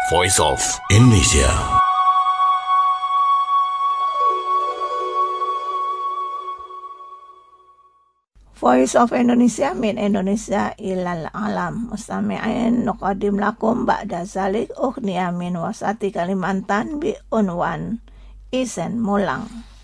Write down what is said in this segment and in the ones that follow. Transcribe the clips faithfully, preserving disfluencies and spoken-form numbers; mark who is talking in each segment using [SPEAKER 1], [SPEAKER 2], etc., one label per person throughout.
[SPEAKER 1] Voice of Indonesia.
[SPEAKER 2] Voice of Indonesia min Indonesia ilal alam. Mustami'in nuqadim lakum ba'da zalik ughniya min wasati Kalimantan bi unwan Isen Mulang.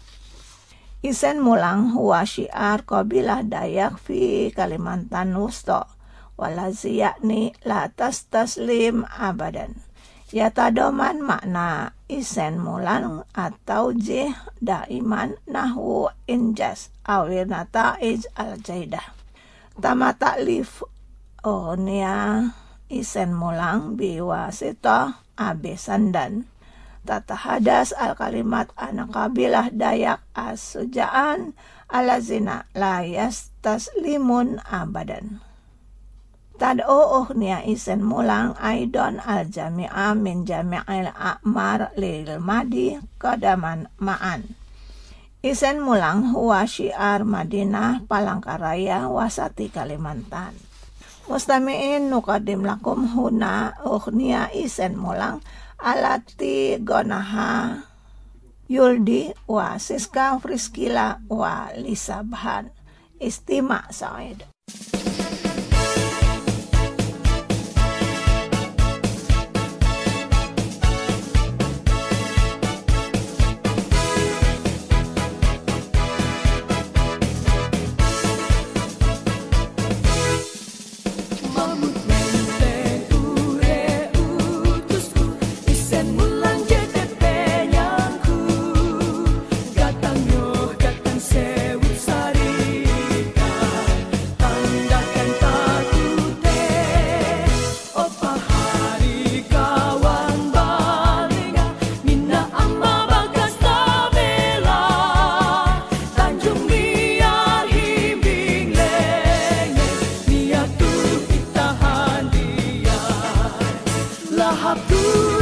[SPEAKER 2] Isen Mulang huwa syiar qabilah Dayak fi Kalimantan Wusta walazi yakni la tastaslim abadan. Yatadoman makna Isen Mulang atau jih daiman nahwu injas awir nata'ij al-jaidah. Tama taklif ohnia Isen Mulang biwasita abesandan. Tatahadas al-kalimat anak kabilah Dayak as-suja'an alazina la yastaslimun abadan. Tad'u ughniya Isen Mulang aidon al-jami'a min jami'il a'mar lil madi qadaman ma'an. Isen Mulang huwa syiar Madinah Palangkaraya wasati Kalimantan. Mustami'in nuqadim lakum huna ughniya Isen Mulang alati gonaha Yuldi wa Siska Friskila wa Lisabhan. Istima' Sa'id.
[SPEAKER 3] Lahap